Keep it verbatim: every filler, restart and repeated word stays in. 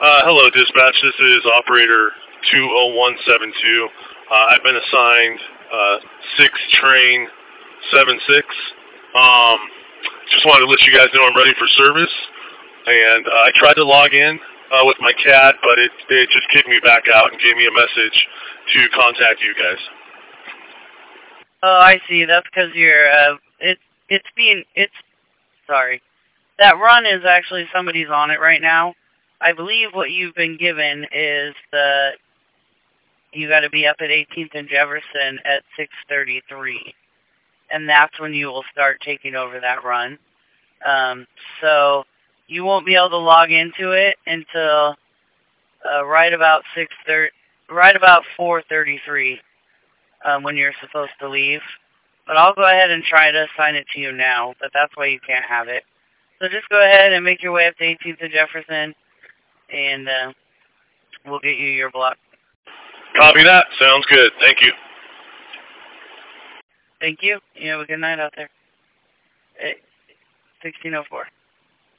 Uh, hello, dispatch. This is operator two oh one seven two. Uh, I've been assigned uh, six train seven six. Um, just wanted to let you guys know I'm ready for service. And uh, I tried to log in uh, with my cat, but it, it just kicked me back out and gave me a message to contact you guys. Oh, I see. That's because you're, uh, it, it's being, it's, sorry. That run is actually, somebody's on it right now. I believe what you've been given is the, you got to be up at eighteenth and Jefferson at six thirty-three. And that's when you will start taking over that run. Um, so you won't be able to log into it until uh, right about six thirty, right about four thirty-three um, when you're supposed to leave. But I'll go ahead and try to assign it to you now, but that's why you can't have it. So just go ahead and make your way up to eighteenth and Jefferson, and uh, we'll get you your block. Copy that. Sounds good. Thank you. Thank you. You have a good night out there. sixteen oh four.